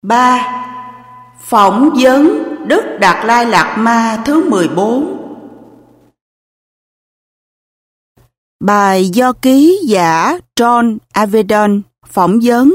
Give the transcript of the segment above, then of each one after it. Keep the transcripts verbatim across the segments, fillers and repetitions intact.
ba. Phỏng vấn Đức Đạt Lai Lạt Ma thứ mười bốn. Bài do ký giả John Avedon phỏng vấn.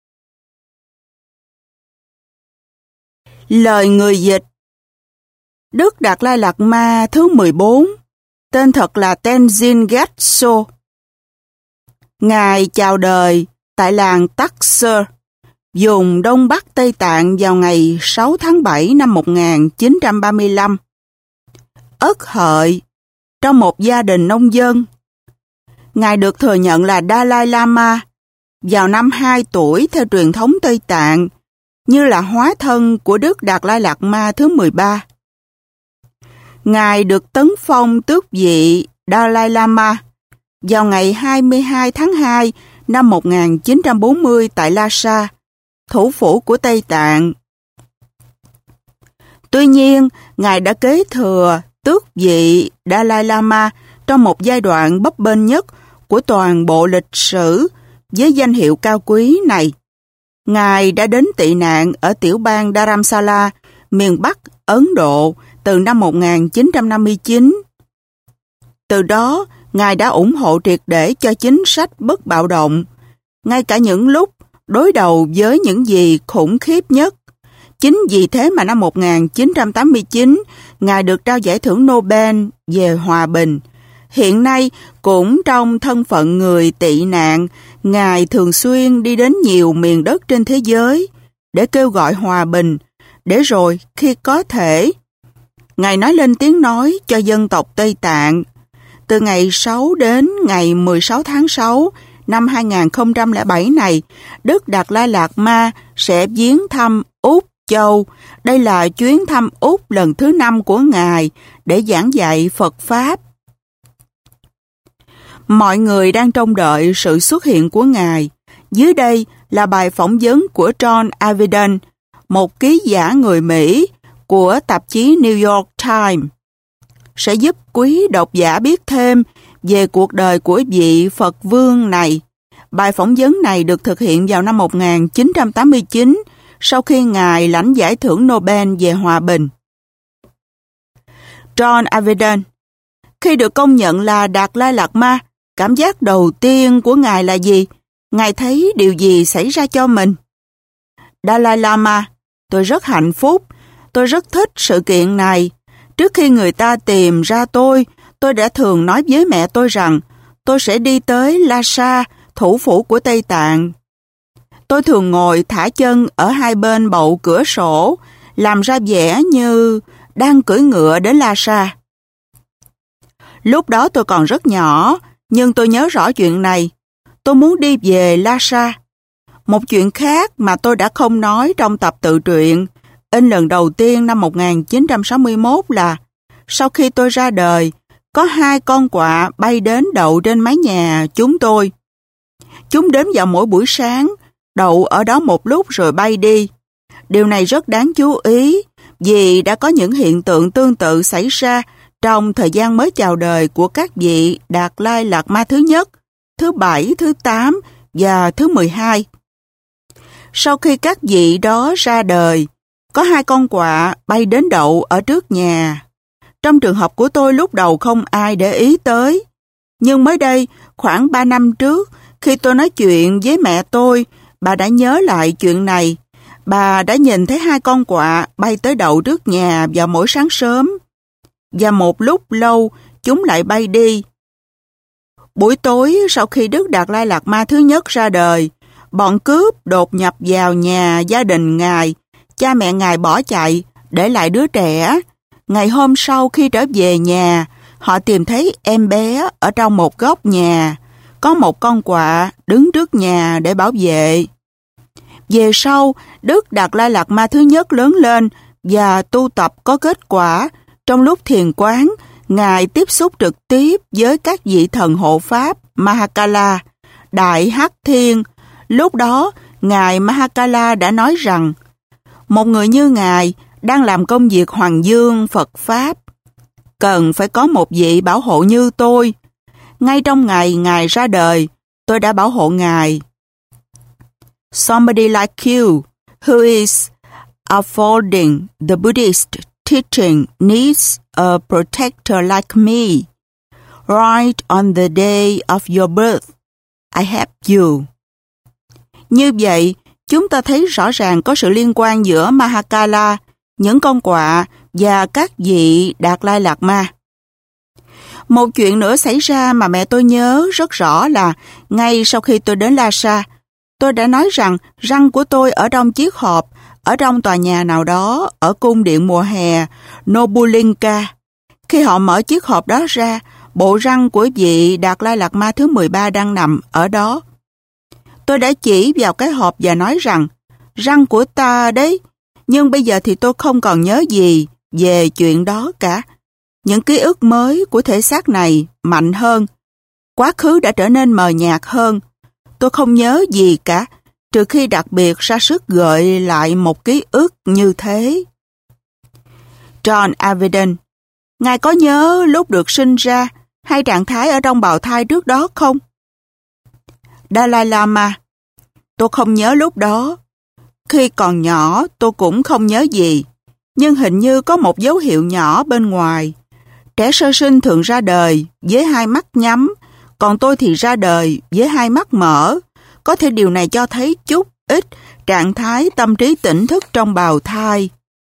Lời người dịch. Đức Đạt Lai Lạt Ma thứ mười bốn, tên thật là Tenzin Gyatso. Ngài chào đời tại làng Taksur, vùng Đông Bắc Tây Tạng vào ngày sáu tháng bảy năm một nghìn chín trăm ba mươi lăm. Ất Hợi, trong một gia đình nông dân. Ngài được thừa nhận là Dalai Lama vào năm hai tuổi theo truyền thống Tây Tạng, như là hóa thân của Đức Đạt Lai Lạt Ma thứ mười ba. Ngài được tấn phong tước vị Dalai Lama vào ngày hai mươi hai tháng hai năm một nghìn chín trăm bốn mươi tại Lhasa, thủ phủ của Tây Tạng. Tuy nhiên, Ngài đã kế thừa tước vị Dalai Lama trong một giai đoạn bấp bênh nhất của toàn bộ lịch sử với danh hiệu cao quý này. Ngài đã đến tị nạn ở tiểu bang Dharamsala, miền Bắc Ấn Độ từ năm một nghìn chín trăm năm mươi chín. Từ đó, Ngài đã ủng hộ triệt để cho chính sách bất bạo động, ngay cả những lúc đối đầu với những gì khủng khiếp nhất. Chính vì thế mà năm một nghìn chín trăm tám mươi chín, Ngài được trao giải thưởng Nobel về hòa bình. Hiện nay, cũng trong thân phận người tị nạn, Ngài thường xuyên đi đến nhiều miền đất trên thế giới để kêu gọi hòa bình, để rồi khi có thể, Ngài nói lên tiếng nói cho dân tộc Tây Tạng. Từ ngày sáu đến ngày mười sáu tháng sáu năm hai nghìn không trăm lẻ bảy này, Đức Đạt Lai Lạt Ma sẽ viếng thăm Úc Châu. Đây là chuyến thăm Úc lần thứ năm của Ngài để giảng dạy Phật Pháp. Mọi người đang trông đợi sự xuất hiện của Ngài. Dưới đây là bài phỏng vấn của John Avedon, một ký giả người Mỹ của tạp chí New York Times, sẽ giúp quý độc giả biết thêm về cuộc đời của vị Phật Vương này. Bài phỏng vấn này được thực hiện vào năm một nghìn chín trăm tám mươi chín, sau khi Ngài lãnh giải thưởng Nobel về hòa bình. John Avedon: Khi được công nhận là Đạt Lai Lạt Ma, cảm giác đầu tiên của Ngài là gì? Ngài thấy điều gì xảy ra cho mình? Dalai Lama: Tôi rất hạnh phúc. Tôi rất thích sự kiện này. Trước khi người ta tìm ra tôi, tôi đã thường nói với mẹ tôi rằng tôi sẽ đi tới Lhasa, thủ phủ của Tây Tạng. Tôi thường ngồi thả chân ở hai bên bậu cửa sổ, làm ra vẻ như đang cưỡi ngựa đến Lhasa. Lúc đó tôi còn rất nhỏ, nhưng tôi nhớ rõ chuyện này. Tôi muốn đi về Lhasa. Một chuyện khác mà tôi đã không nói trong tập tự truyện in lần đầu tiên năm một nghìn chín trăm sáu mươi mốt là sau khi tôi ra đời, có hai con quạ bay đến đậu trên mái nhà chúng tôi. Chúng đến vào mỗi buổi sáng, đậu ở đó một lúc rồi bay đi. Điều này rất đáng chú ý vì đã có những hiện tượng tương tự xảy ra trong thời gian mới chào đời của các vị Đạt Lai Lạt Ma thứ nhất, thứ bảy, thứ tám và thứ mười hai. Sau khi các vị đó ra đời, có hai con quạ bay đến đậu ở trước nhà. Trong trường hợp của tôi lúc đầu không ai để ý tới. Nhưng mới đây, khoảng ba năm trước, khi tôi nói chuyện với mẹ tôi, bà đã nhớ lại chuyện này. Bà đã nhìn thấy hai con quạ bay tới đậu trước nhà vào mỗi sáng sớm. Và một lúc lâu, chúng lại bay đi. Buổi tối, sau khi Đức Đạt Lai Lạt Ma thứ nhất ra đời, bọn cướp đột nhập vào nhà gia đình Ngài. Cha mẹ Ngài bỏ chạy, để lại đứa trẻ. Ngày hôm sau khi trở về nhà, họ tìm thấy em bé ở trong một góc nhà. Có một con quạ đứng trước nhà để bảo vệ. Về sau, Đức Đạt Lai Lạt Ma thứ nhất lớn lên và tu tập có kết quả. Trong lúc thiền quán, Ngài tiếp xúc trực tiếp với các vị thần hộ pháp Mahakala, Đại Hắc Thiên. Lúc đó, Ngài Mahakala đã nói rằng một người như Ngài đang làm công việc hoàng dương Phật Pháp. Cần phải có một vị bảo hộ như tôi. Ngay trong ngày Ngài ra đời, tôi đã bảo hộ Ngài. Somebody like you, who is upholding the Buddhist teaching needs a protector like me. Right on the day of your birth, I help you. Như vậy, chúng ta thấy rõ ràng có sự liên quan giữa Mahakala, những con quạ và các vị Đạt Lai Lạt Ma. Một chuyện nữa xảy ra mà mẹ tôi nhớ rất rõ là ngay sau khi tôi đến Lhasa, tôi đã nói rằng răng của tôi ở trong chiếc hộp, ở trong tòa nhà nào đó, ở cung điện mùa hè, Nobulinka. Khi họ mở chiếc hộp đó ra, bộ răng của vị Đạt Lai Lạt Ma thứ mười ba đang nằm ở đó. Tôi đã chỉ vào cái hộp và nói rằng, răng của ta đấy, nhưng bây giờ thì tôi không còn nhớ gì về chuyện đó cả. Những ký ức mới của thể xác này mạnh hơn. Quá khứ đã trở nên mờ nhạt hơn. Tôi không nhớ gì cả, trừ khi đặc biệt ra sức gợi lại một ký ức như thế. John Aveden, Ngài có nhớ lúc được sinh ra hay trạng thái ở trong bào thai trước đó không? Dalai Lama, tôi không nhớ lúc đó. Khi còn nhỏ tôi cũng không nhớ gì, nhưng hình như có một dấu hiệu nhỏ bên ngoài. Trẻ sơ sinh thường ra đời với hai mắt nhắm, còn tôi thì ra đời với hai mắt mở. Có thể điều này cho thấy chút ít trạng thái tâm trí tỉnh thức trong bào thai.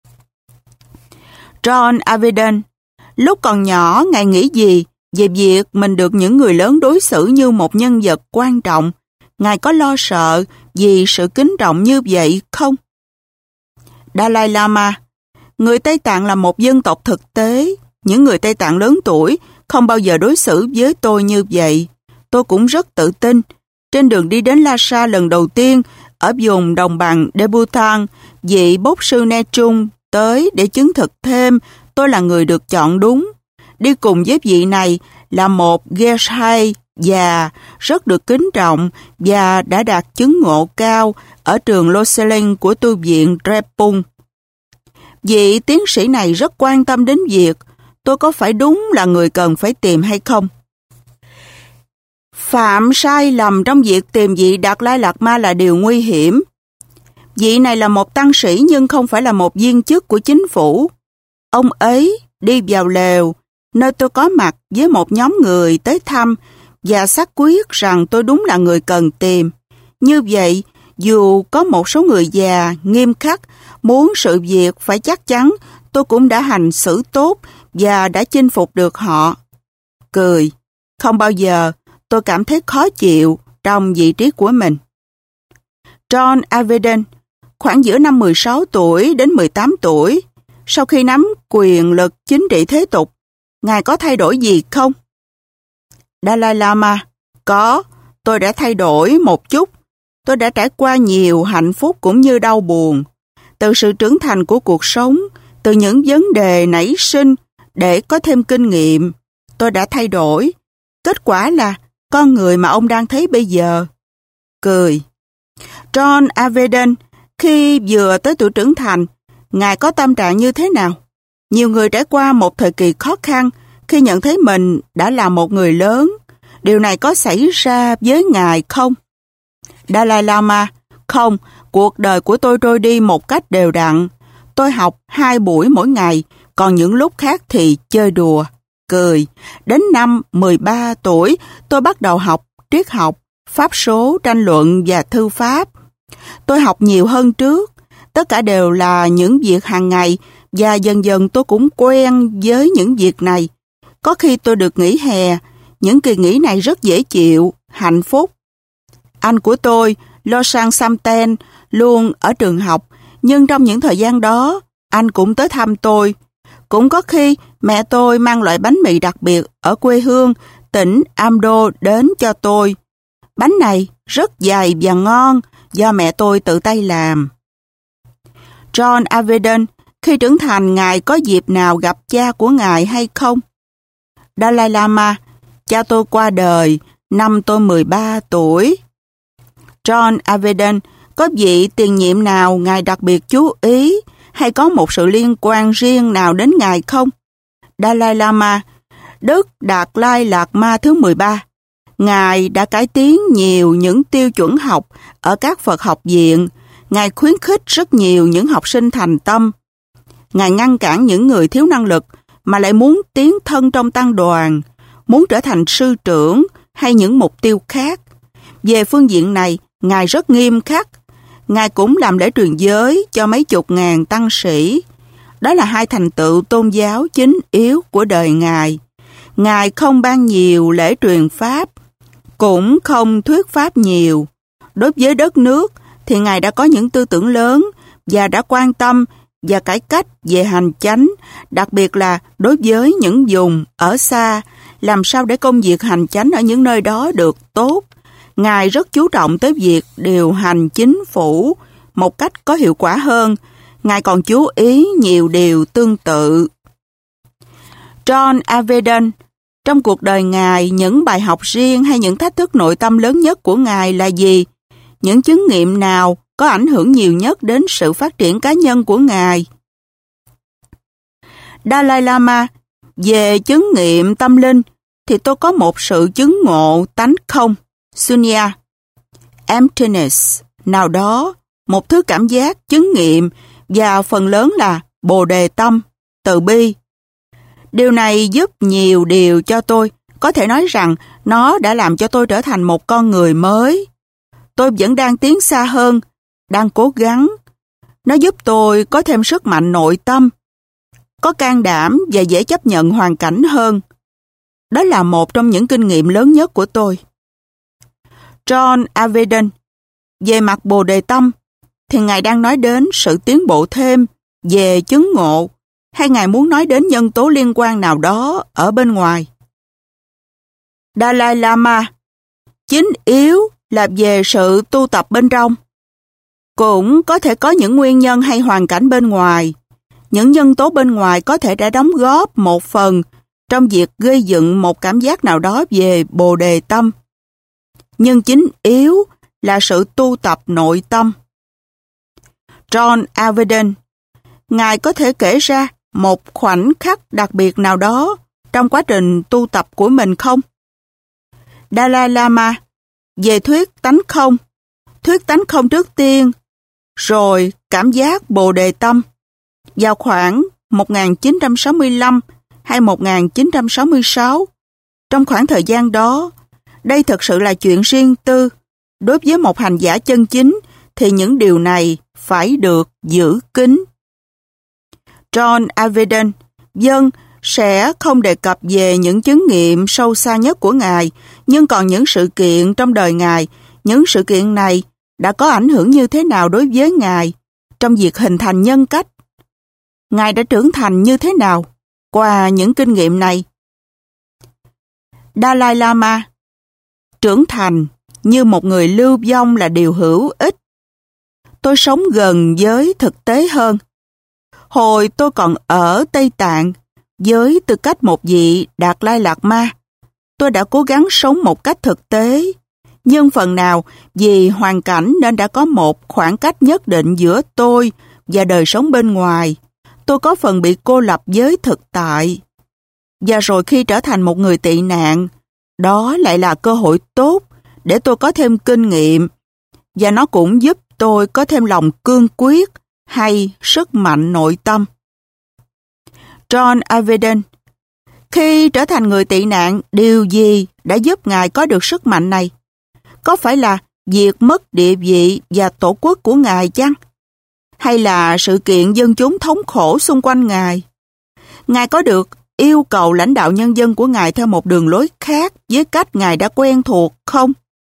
John Aveden, lúc còn nhỏ Ngài nghĩ gì về việc mình được những người lớn đối xử như một nhân vật quan trọng? Ngài có lo sợ vì sự kính trọng như vậy không? Dalai Lama, người Tây Tạng là một dân tộc thực tế. Những người Tây Tạng lớn tuổi không bao giờ đối xử với tôi như vậy. Tôi cũng rất tự tin. Trên đường đi đến Lhasa lần đầu tiên, ở vùng đồng bằng Debutan, vị bốc sư Ne Trung tới để chứng thực thêm tôi là người được chọn đúng. Đi cùng với vị này là một Geshe già, rất được kính trọng và đã đạt chứng ngộ cao ở trường Loseling của tu viện Drepung. Vị tiến sĩ này rất quan tâm đến việc tôi có phải đúng là người cần phải tìm hay không. Phạm sai lầm trong việc tìm vị Đạt Lai Lạt Ma là điều nguy hiểm. Vị này là một tăng sĩ nhưng không phải là một viên chức của chính phủ. Ông ấy đi vào lều, nơi tôi có mặt với một nhóm người tới thăm và xác quyết rằng tôi đúng là người cần tìm. Như vậy, dù có một số người già, nghiêm khắc, muốn sự việc phải chắc chắn, tôi cũng đã hành xử tốt và đã chinh phục được họ. Cười, không bao giờ tôi cảm thấy khó chịu trong vị trí của mình. John Aveden, khoảng giữa năm mười sáu tuổi đến mười tám tuổi, sau khi nắm quyền lực chính trị thế tục, Ngài có thay đổi gì không? Dalai Lama, có, tôi đã thay đổi một chút. Tôi đã trải qua nhiều hạnh phúc cũng như đau buồn. Từ sự trưởng thành của cuộc sống, từ những vấn đề nảy sinh để có thêm kinh nghiệm, tôi đã thay đổi. Kết quả là con người mà ông đang thấy bây giờ. Cười. John Aveden, khi vừa tới tuổi trưởng thành, Ngài có tâm trạng như thế nào? Nhiều người trải qua một thời kỳ khó khăn khi nhận thấy mình đã là một người lớn. Điều này có xảy ra với Ngài không? Dalai Lama, không, cuộc đời của tôi trôi đi một cách đều đặn. Tôi học hai buổi mỗi ngày, còn những lúc khác thì chơi đùa. Cười. Đến năm mười ba tuổi, tôi bắt đầu học triết học, pháp số, tranh luận và thư pháp. Tôi học nhiều hơn trước. Tất cả đều là những việc hàng ngày và dần dần tôi cũng quen với những việc này. Có khi tôi được nghỉ hè, những kỳ nghỉ này rất dễ chịu, hạnh phúc. Anh của tôi, Losang Samten, luôn ở trường học, nhưng trong những thời gian đó, anh cũng tới thăm tôi. Cũng có khi mẹ tôi mang loại bánh mì đặc biệt ở quê hương, tỉnh Amdo đến cho tôi. Bánh này rất dày và ngon, do mẹ tôi tự tay làm. John Aveden, khi trưởng thành Ngài có dịp nào gặp cha của Ngài hay không? Dalai Lama, cha tôi qua đời năm tôi mười ba tuổi. John Aveden, có vị tiền nhiệm nào Ngài đặc biệt chú ý hay có một sự liên quan riêng nào đến Ngài không? Dalai Lama, Đức Đạt Lai Lạt Ma thứ mười ba. Ngài đã cải tiến nhiều những tiêu chuẩn học ở các Phật học viện. Ngài khuyến khích rất nhiều những học sinh thành tâm. Ngài ngăn cản những người thiếu năng lực mà lại muốn tiến thân trong tăng đoàn, muốn trở thành sư trưởng hay những mục tiêu khác. Về phương diện này, Ngài rất nghiêm khắc. Ngài cũng làm lễ truyền giới cho mấy chục ngàn tăng sĩ. Đó là hai thành tựu tôn giáo chính yếu của đời Ngài. Ngài không ban nhiều lễ truyền pháp, cũng không thuyết pháp nhiều. Đối với đất nước thì Ngài đã có những tư tưởng lớn và đã quan tâm và cải cách về hành chánh, đặc biệt là đối với những vùng ở xa, làm sao để công việc hành chánh ở những nơi đó được tốt. Ngài rất chú trọng tới việc điều hành chính phủ một cách có hiệu quả hơn. Ngài còn chú ý nhiều điều tương tự. John Avedon, trong cuộc đời Ngài, những bài học riêng hay những thách thức nội tâm lớn nhất của Ngài là gì? Những chứng nghiệm nào có ảnh hưởng nhiều nhất đến sự phát triển cá nhân của Ngài? Dalai Lama, về chứng nghiệm tâm linh thì tôi có một sự chứng ngộ tánh không, Sunya, emptiness, nào đó, một thứ cảm giác, chứng nghiệm và phần lớn là bồ đề tâm, từ bi. Điều này giúp nhiều điều cho tôi, có thể nói rằng nó đã làm cho tôi trở thành một con người mới. Tôi vẫn đang tiến xa hơn, đang cố gắng. Nó giúp tôi có thêm sức mạnh nội tâm, có can đảm và dễ chấp nhận hoàn cảnh hơn. Đó là một trong những kinh nghiệm lớn nhất của tôi. John Avedon, về mặt bồ đề tâm, thì Ngài đang nói đến sự tiến bộ thêm về chứng ngộ, hay Ngài muốn nói đến nhân tố liên quan nào đó ở bên ngoài? Dalai Lama, chính yếu là về sự tu tập bên trong. Cũng có thể có những nguyên nhân hay hoàn cảnh bên ngoài. Những nhân tố bên ngoài có thể đã đóng góp một phần trong việc gây dựng một cảm giác nào đó về bồ đề tâm. Nhưng chính yếu là sự tu tập nội tâm. John Avedon, Ngài có thể kể ra một khoảnh khắc đặc biệt nào đó trong quá trình tu tập của mình không? Dalai Lama, về thuyết tánh không, thuyết tánh không trước tiên, rồi cảm giác bồ đề tâm. Vào khoảng một nghìn chín trăm sáu mươi lăm hay một nghìn chín trăm sáu mươi sáu, trong khoảng thời gian đó, đây thực sự là chuyện riêng tư. Đối với một hành giả chân chính thì những điều này phải được giữ kín. John Avedon, dân sẽ không đề cập về những chứng nghiệm sâu xa nhất của Ngài, nhưng còn những sự kiện trong đời Ngài, những sự kiện này đã có ảnh hưởng như thế nào đối với Ngài trong việc hình thành nhân cách? Ngài đã trưởng thành như thế nào qua những kinh nghiệm này? Dalai Lama, trưởng thành như một người lưu vong là điều hữu ích. Tôi sống gần với thực tế hơn. Hồi tôi còn ở Tây Tạng, với tư cách một vị Đạt Lai Lạt Ma, tôi đã cố gắng sống một cách thực tế, nhưng phần nào vì hoàn cảnh nên đã có một khoảng cách nhất định giữa tôi và đời sống bên ngoài. Tôi có phần bị cô lập với thực tại. Và rồi khi trở thành một người tị nạn, đó lại là cơ hội tốt để tôi có thêm kinh nghiệm, và nó cũng giúp tôi có thêm lòng cương quyết hay sức mạnh nội tâm. John Avedon, khi trở thành người tị nạn, điều gì đã giúp Ngài có được sức mạnh này? Có phải là việc mất địa vị và tổ quốc của Ngài chăng? Hay là sự kiện dân chúng thống khổ xung quanh Ngài? Ngài có được yêu cầu lãnh đạo nhân dân của Ngài theo một đường lối khác với cách Ngài đã quen thuộc không?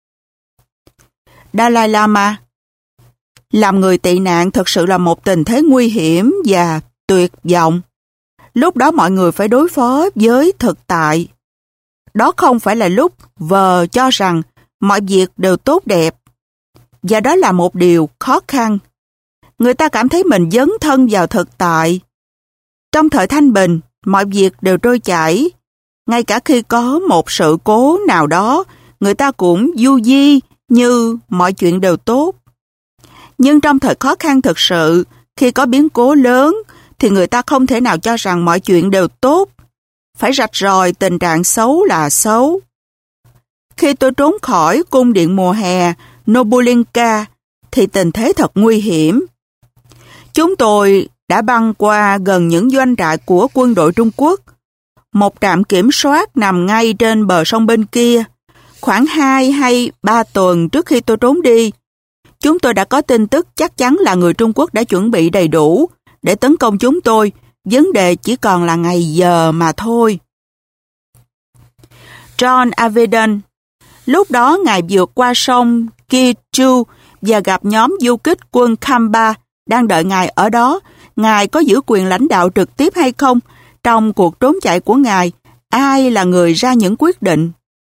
Dalai Lama, làm người tị nạn thực sự là một tình thế nguy hiểm và tuyệt vọng. Lúc đó mọi người phải đối phó với thực tại. Đó không phải là lúc vờ cho rằng mọi việc đều tốt đẹp. Và đó là một điều khó khăn. Người ta cảm thấy mình dấn thân vào thực tại. Trong thời thanh bình, mọi việc đều trôi chảy. Ngay cả khi có một sự cố nào đó, người ta cũng du di như mọi chuyện đều tốt. Nhưng trong thời khó khăn thực sự, khi có biến cố lớn, thì người ta không thể nào cho rằng mọi chuyện đều tốt. Phải rạch ròi tình trạng xấu là xấu. Khi tôi trốn khỏi cung điện mùa hè Nobulinka, thì tình thế thật nguy hiểm. Chúng tôi đã băng qua gần những doanh trại của quân đội Trung Quốc. Một trạm kiểm soát nằm ngay trên bờ sông bên kia. Khoảng hai hay ba tuần trước khi tôi trốn đi, chúng tôi đã có tin tức chắc chắn là người Trung Quốc đã chuẩn bị đầy đủ để tấn công chúng tôi. Vấn đề chỉ còn là ngày giờ mà thôi. John Avedon. Lúc đó ngài vượt qua sông Kichu và gặp nhóm du kích quân Khamba đang đợi ngài ở đó. Ngài có giữ quyền lãnh đạo trực tiếp hay không? Trong cuộc trốn chạy của ngài, ai là người ra những quyết định?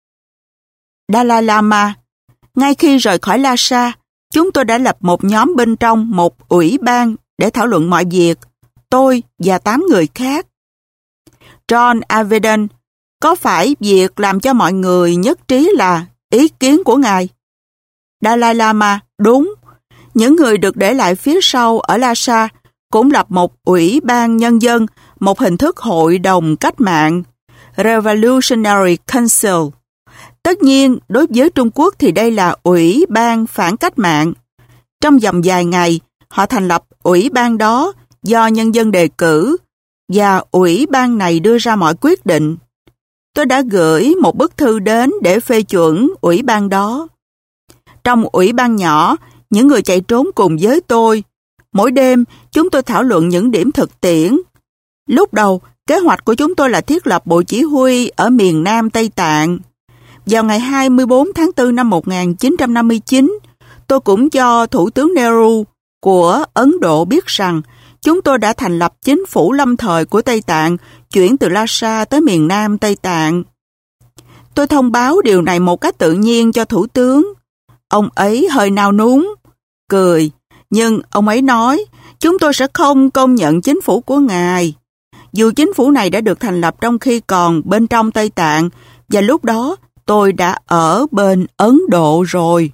Dalai Lama. Ngay khi rời khỏi Lhasa, chúng tôi đã lập một nhóm bên trong một ủy ban để thảo luận mọi việc. Tôi và tám người khác. John Avedon. Có phải việc làm cho mọi người nhất trí là ý kiến của ngài? Dalai Lama. Đúng. Những người được để lại phía sau ở Lhasa cũng lập một ủy ban nhân dân, một hình thức hội đồng cách mạng, Revolutionary Council. Tất nhiên, đối với Trung Quốc thì đây là ủy ban phản cách mạng. Trong vòng vài ngày, họ thành lập ủy ban đó do nhân dân đề cử, và ủy ban này đưa ra mọi quyết định. Tôi đã gửi một bức thư đến để phê chuẩn ủy ban đó. Trong ủy ban nhỏ, những người chạy trốn cùng với tôi, mỗi đêm chúng tôi thảo luận những điểm thực tiễn. Lúc đầu, kế hoạch của chúng tôi là thiết lập bộ chỉ huy ở miền Nam Tây Tạng. Vào ngày hai mươi tư tháng tư năm một nghìn chín trăm năm mươi chín, tôi cũng cho Thủ tướng Nehru của Ấn Độ biết rằng chúng tôi đã thành lập chính phủ lâm thời của Tây Tạng, chuyển từ Lhasa tới miền Nam Tây Tạng. Tôi thông báo điều này một cách tự nhiên cho Thủ tướng. Ông ấy hơi nao núng, cười, nhưng ông ấy nói, chúng tôi sẽ không công nhận chính phủ của ngài. Dù chính phủ này đã được thành lập trong khi còn bên trong Tây Tạng, và lúc đó tôi đã ở bên Ấn Độ rồi.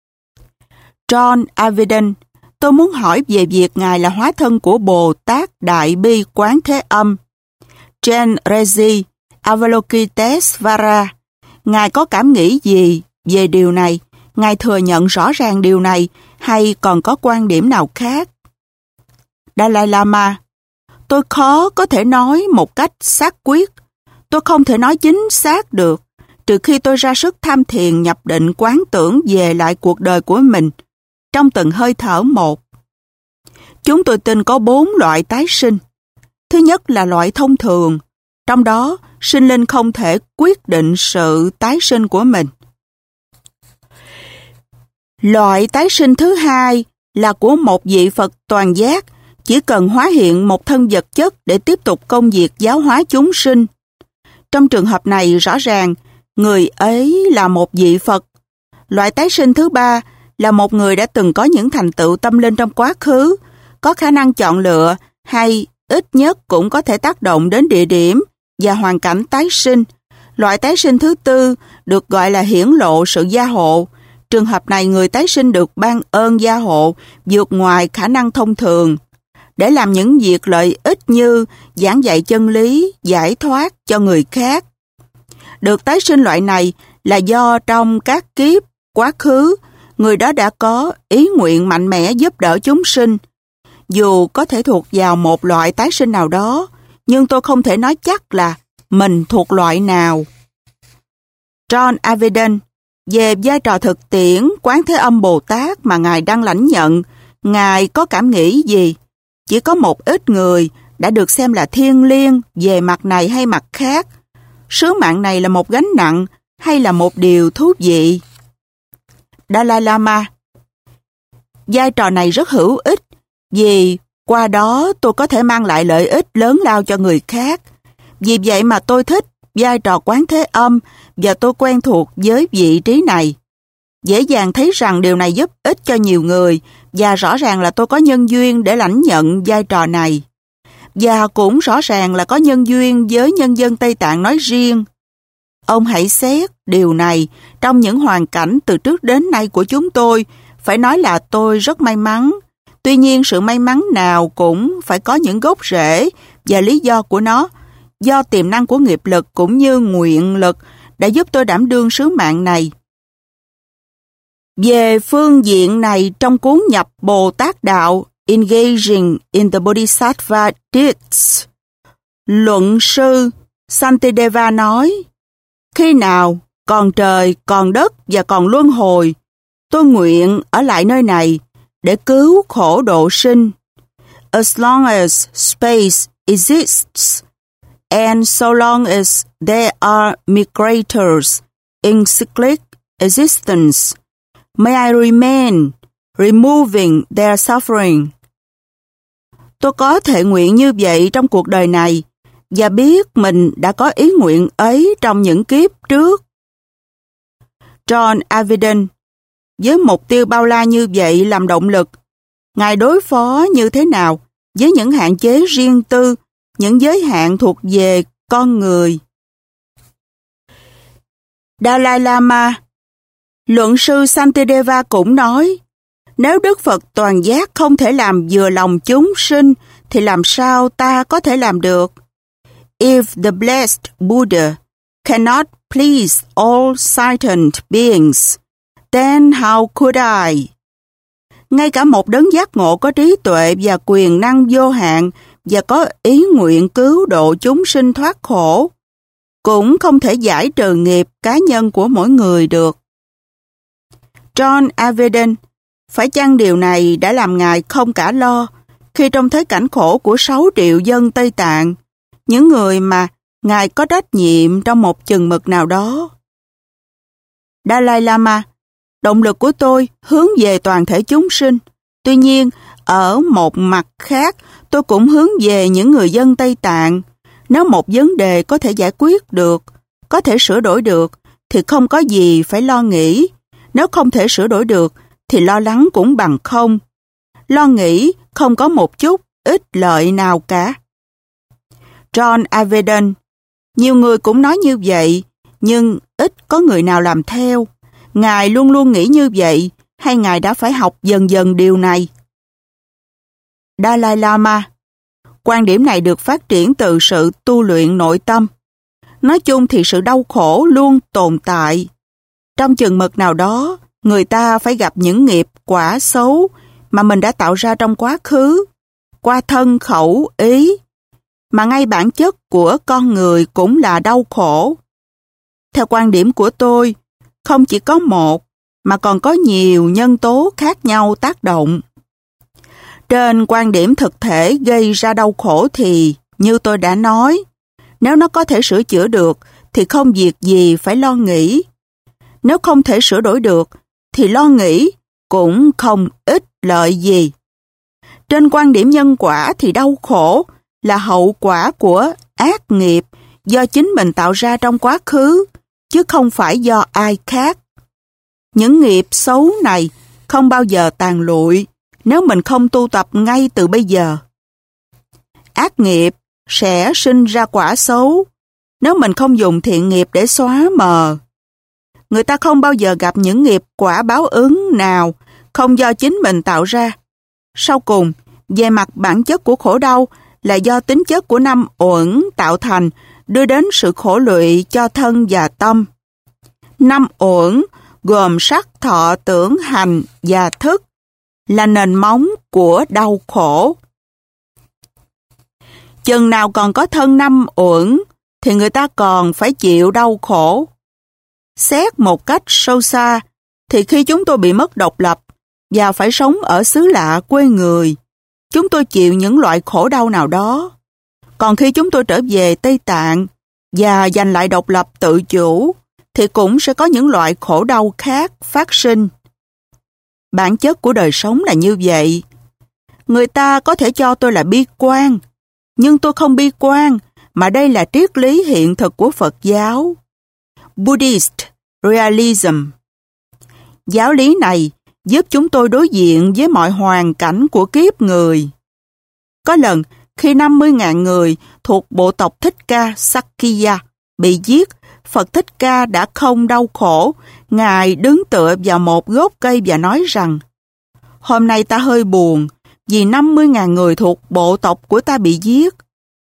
John Avedon. Tôi muốn hỏi về việc ngài là hóa thân của Bồ Tát Đại Bi Quán Thế Âm. Jen Rezi Avalokitesvara. Ngài có cảm nghĩ gì về điều này? Ngài thừa nhận rõ ràng điều này hay còn có quan điểm nào khác? Dalai Lama. Tôi khó có thể nói một cách xác quyết. Tôi không thể nói chính xác được, trừ khi tôi ra sức tham thiền nhập định quán tưởng về lại cuộc đời của mình, trong từng hơi thở một. Chúng tôi tin có bốn loại tái sinh. Thứ nhất là loại thông thường, trong đó sinh linh không thể quyết định sự tái sinh của mình. Loại tái sinh thứ hai là của một vị Phật toàn giác, chỉ cần hóa hiện một thân vật chất để tiếp tục công việc giáo hóa chúng sinh. Trong trường hợp này rõ ràng, người ấy là một vị Phật. Loại tái sinh thứ ba là một người đã từng có những thành tựu tâm linh trong quá khứ, có khả năng chọn lựa hay ít nhất cũng có thể tác động đến địa điểm và hoàn cảnh tái sinh. Loại tái sinh thứ tư được gọi là hiển lộ sự gia hộ. Trường hợp này người tái sinh được ban ơn gia hộ vượt ngoài khả năng thông thường để làm những việc lợi ích như giảng dạy chân lý, giải thoát cho người khác. Được tái sinh loại này là do trong các kiếp quá khứ, người đó đã có ý nguyện mạnh mẽ giúp đỡ chúng sinh. Dù có thể thuộc vào một loại tái sinh nào đó, nhưng tôi không thể nói chắc là mình thuộc loại nào. John Avedon. Về vai trò thực tiễn Quán Thế Âm Bồ Tát mà Ngài đang lãnh nhận, Ngài có cảm nghĩ gì? Chỉ có một ít người đã được xem là thiêng liêng về mặt này hay mặt khác. Sứ mạng này là một gánh nặng hay là một điều thú vị? Dalai Lama. Vai trò này rất hữu ích, vì qua đó tôi có thể mang lại lợi ích lớn lao cho người khác. Vì vậy mà tôi thích vai trò Quán Thế Âm và tôi quen thuộc với vị trí này. Dễ dàng thấy rằng điều này giúp ích cho nhiều người và rõ ràng là tôi có nhân duyên để lãnh nhận vai trò này. Và cũng rõ ràng là có nhân duyên với nhân dân Tây Tạng nói riêng. Ông hãy xét điều này trong những hoàn cảnh từ trước đến nay của chúng tôi. Phải nói là tôi rất may mắn. Tuy nhiên sự may mắn nào cũng phải có những gốc rễ và lý do của nó. Do tiềm năng của nghiệp lực cũng như nguyện lực đã giúp tôi đảm đương sứ mạng này. Về phương diện này trong cuốn nhập Bồ Tát Đạo Engaging in the Bodhisattva Deeds, luận sư Santideva nói, khi nào còn trời, còn đất và còn luân hồi, tôi nguyện ở lại nơi này để cứu khổ độ sinh. As long as space exists, and so long as there are migrators in cyclic existence, may I remain, removing their suffering. Tôi có thể nguyện như vậy trong cuộc đời này, và biết mình đã có ý nguyện ấy trong những kiếp trước. John Aviden, với mục tiêu bao la như vậy làm động lực, Ngài đối phó như thế nào với những hạn chế riêng tư, những giới hạn thuộc về con người? Dalai Lama, luận sư Santideva cũng nói, nếu Đức Phật toàn giác không thể làm vừa lòng chúng sinh, thì làm sao ta có thể làm được? If the blessed Buddha cannot please all sentient beings, then how could I? Ngay cả một đấng giác ngộ có trí tuệ và quyền năng vô hạn và có ý nguyện cứu độ chúng sinh thoát khổ, cũng không thể giải trừ nghiệp cá nhân của mỗi người được. John Aveden, phải chăng điều này đã làm Ngài không cả lo khi trông thấy cảnh khổ của sáu triệu dân Tây Tạng, những người mà Ngài có trách nhiệm trong một chừng mực nào đó? Dalai Lama, động lực của tôi hướng về toàn thể chúng sinh. Tuy nhiên, ở một mặt khác, tôi cũng hướng về những người dân Tây Tạng. Nếu một vấn đề có thể giải quyết được, có thể sửa đổi được, thì không có gì phải lo nghĩ. Nếu không thể sửa đổi được, thì lo lắng cũng bằng không. Lo nghĩ không có một chút ích lợi nào cả. John Aveden, nhiều người cũng nói như vậy, nhưng ít có người nào làm theo. Ngài luôn luôn nghĩ như vậy, hay Ngài đã phải học dần dần điều này? Dalai Lama, quan điểm này được phát triển từ sự tu luyện nội tâm. Nói chung thì sự đau khổ luôn tồn tại. Trong chừng mực nào đó, người ta phải gặp những nghiệp quả xấu mà mình đã tạo ra trong quá khứ, qua thân khẩu ý, mà ngay bản chất của con người cũng là đau khổ. Theo quan điểm của tôi, không chỉ có một, mà còn có nhiều nhân tố khác nhau tác động. Trên quan điểm thực thể gây ra đau khổ thì, như tôi đã nói, nếu nó có thể sửa chữa được, thì không việc gì phải lo nghĩ. Nếu không thể sửa đổi được, thì lo nghĩ cũng không ích lợi gì. Trên quan điểm nhân quả thì đau khổ là hậu quả của ác nghiệp do chính mình tạo ra trong quá khứ, chứ không phải do ai khác. Những nghiệp xấu này không bao giờ tàn lụi nếu mình không tu tập ngay từ bây giờ. Ác nghiệp sẽ sinh ra quả xấu nếu mình không dùng thiện nghiệp để xóa mờ. Người ta không bao giờ gặp những nghiệp quả báo ứng nào không do chính mình tạo ra. Sau cùng, về mặt bản chất của khổ đau là do tính chất của năm uẩn tạo thành, đưa đến sự khổ lụy cho thân và tâm. Năm uẩn gồm sắc, thọ, tưởng, hành và thức là nền móng của đau khổ. Chừng nào còn có thân năm uẩn thì người ta còn phải chịu đau khổ. Xét một cách sâu xa thì khi chúng tôi bị mất độc lập và phải sống ở xứ lạ quê người, chúng tôi chịu những loại khổ đau nào đó. Còn khi chúng tôi trở về Tây Tạng và giành lại độc lập tự chủ, thì cũng sẽ có những loại khổ đau khác phát sinh. Bản chất của đời sống là như vậy. Người ta có thể cho tôi là bi quan, nhưng tôi không bi quan, mà đây là triết lý hiện thực của Phật giáo. Buddhist Realism. Giáo lý này giúp chúng tôi đối diện với mọi hoàn cảnh của kiếp người. Có lần, khi năm mươi nghìn người thuộc bộ tộc Thích Ca Sakya bị giết, Phật Thích Ca đã không đau khổ. Ngài đứng tựa vào một gốc cây và nói rằng: hôm nay ta hơi buồn vì năm mươi nghìn người thuộc bộ tộc của ta bị giết.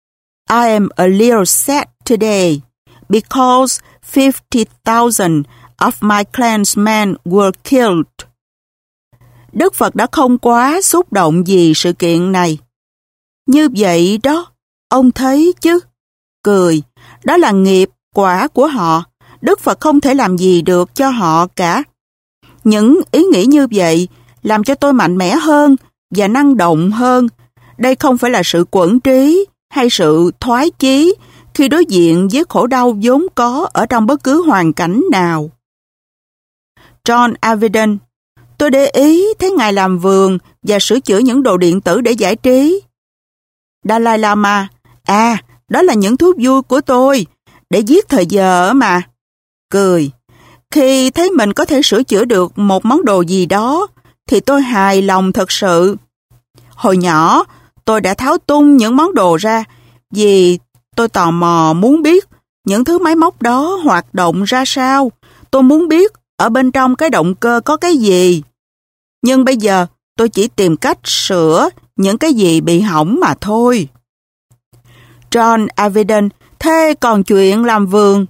I am a little sad today because fifty thousand of my clansmen were killed. Đức Phật đã không quá xúc động vì sự kiện này. Như vậy đó, ông thấy chứ. Cười, đó là nghiệp quả của họ. Đức Phật không thể làm gì được cho họ cả. Những ý nghĩ như vậy làm cho tôi mạnh mẽ hơn và năng động hơn. Đây không phải là sự quẫn trí hay sự thoái chí khi đối diện với khổ đau vốn có ở trong bất cứ hoàn cảnh nào. John Aveden, tôi để ý thấy Ngài làm vườn và sửa chữa những đồ điện tử để giải trí. Dalai Lama, à, đó là những thú vui của tôi, để giết thời giờ mà. Cười, khi thấy mình có thể sửa chữa được một món đồ gì đó, thì tôi hài lòng thật sự. Hồi nhỏ, tôi đã tháo tung những món đồ ra, vì tôi tò mò muốn biết những thứ máy móc đó hoạt động ra sao. Tôi muốn biết ở bên trong cái động cơ có cái gì. Nhưng bây giờ, tôi chỉ tìm cách sửa những cái gì bị hỏng mà thôi. John Aveden, thế còn chuyện làm vườn?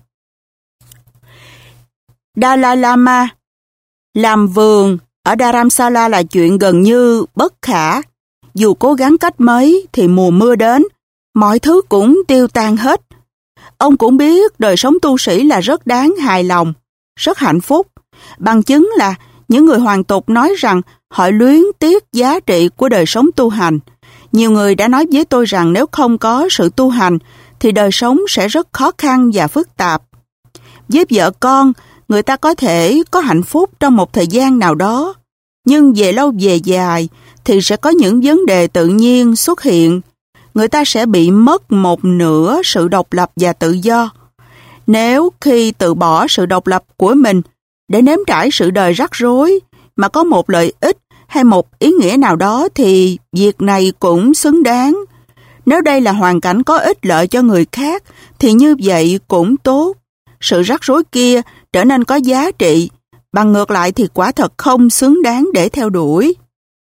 Dalai Lama, làm vườn ở Dharamsala là chuyện gần như bất khả. Dù cố gắng cách mấy thì mùa mưa đến, mọi thứ cũng tiêu tan hết. Ông cũng biết đời sống tu sĩ là rất đáng hài lòng, rất hạnh phúc. Bằng chứng là những người hoàn tục nói rằng họ luyến tiếc giá trị của đời sống tu hành. Nhiều người đã nói với tôi rằng nếu không có sự tu hành thì đời sống sẽ rất khó khăn và phức tạp. Với vợ con, người ta có thể có hạnh phúc trong một thời gian nào đó, nhưng về lâu về dài thì sẽ có những vấn đề tự nhiên xuất hiện. Người ta sẽ bị mất một nửa sự độc lập và tự do. Nếu khi từ bỏ sự độc lập của mình để nếm trải sự đời rắc rối mà có một lợi ích hay một ý nghĩa nào đó thì việc này cũng xứng đáng. Nếu đây là hoàn cảnh có ích lợi cho người khác thì như vậy cũng tốt. Sự rắc rối kia trở nên có giá trị, bằng ngược lại thì quả thật không xứng đáng để theo đuổi.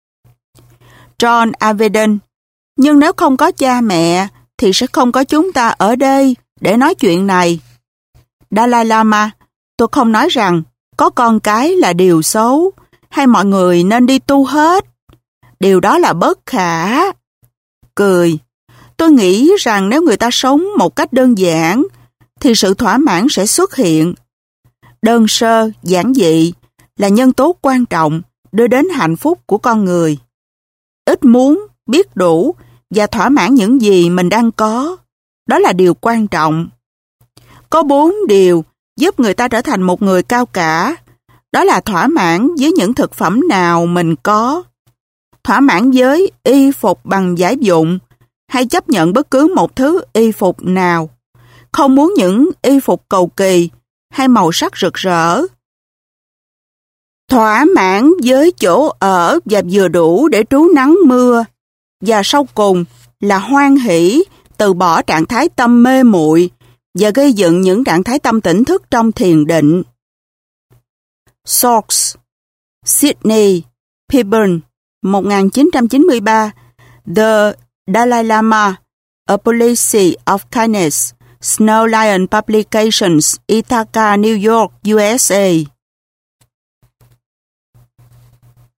John Aveden, nhưng nếu không có cha mẹ thì sẽ không có chúng ta ở đây để nói chuyện này. Dalai Lama, tôi không nói rằng có con cái là điều xấu hay mọi người nên đi tu hết. Điều đó là bất khả. Cười, tôi nghĩ rằng nếu người ta sống một cách đơn giản thì sự thỏa mãn sẽ xuất hiện. Đơn sơ, giản dị là nhân tố quan trọng đưa đến hạnh phúc của con người. Ít muốn, biết đủ và thỏa mãn những gì mình đang có, đó là điều quan trọng. Có bốn điều giúp người ta trở thành một người cao cả. Đó là thỏa mãn với những thực phẩm nào mình có, thỏa mãn với y phục bằng giải dụng, hay chấp nhận bất cứ một thứ y phục nào, không muốn những y phục cầu kỳ hay màu sắc rực rỡ. Thỏa mãn với chỗ ở và vừa đủ để trú nắng mưa. Và sau cùng là hoan hỷ, từ bỏ trạng thái tâm mê muội và gây dựng những trạng thái tâm tỉnh thức trong thiền định. Source: Sydney, Pilburn, một nghìn chín trăm chín mươi ba. The Dalai Lama, A Policy of Kindness, Snow Lion Publications, Ithaca, New York, U S A.